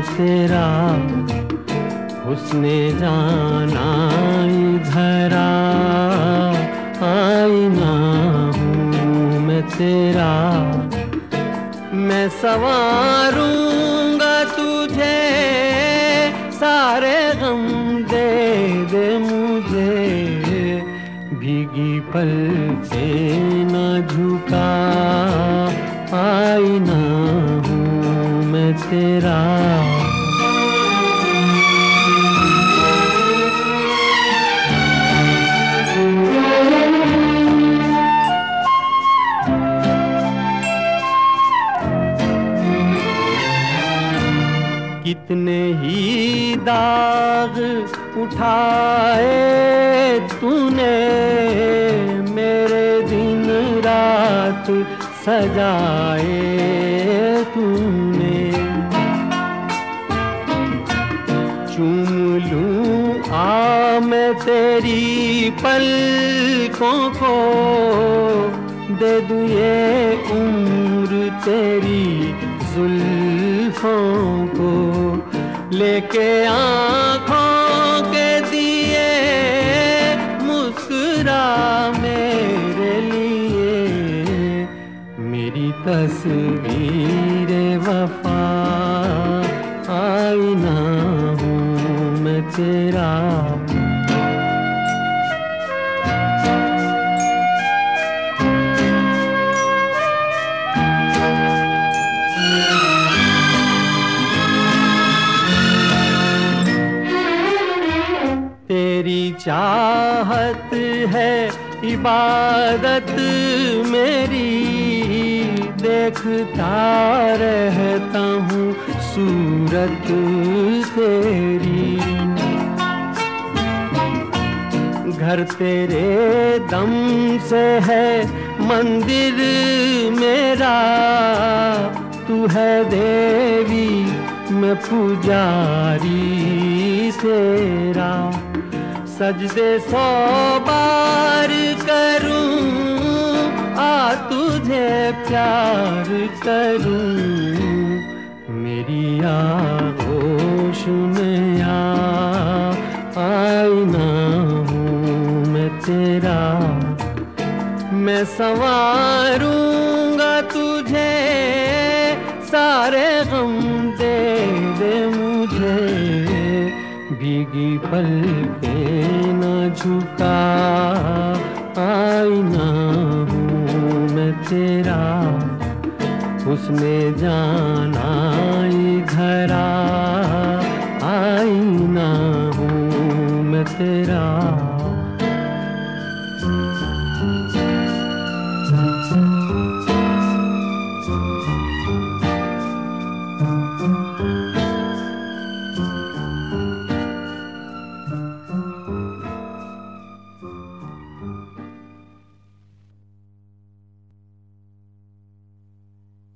तेरा, उसने जाना इधर आईना हूँ मैं तेरा। मैं संवारूंगा तुझे, सारे गम दे दे मुझे, भीगी पलकें न झुका, आईना हूँ मैं तेरा। कितने ही दाग उठाए तूने, मेरे दिन रात सजाए तूने। चूम लूं आ मैं तेरी पलकों को, दे दूं ये उम्र तेरी जुल्फों को, लेके आँखों के दिए मुस्कुरा मेरे लिए। मेरी तस्वीर वफा, आईना हूँ मैं तेरा। तेरी चाहत है इबादत मेरी, देखता रहता हूँ सूरत तेरी। घर तेरे दम से है मंदिर मेरा, तू है देवी मैं पुजारी तेरा। सजदे 100 बार करूं, आ तुझे प्यार करूं, मेरी आगोश में आईना हूँ मैं तेरा। मैं संवारूंगा तुझे, सारे गम दे दे मुझे, भीगी पलकें न झुका, आईना हूँ मैं तेरा। उसने जाना इधर आईना हूँ मैं तेरा।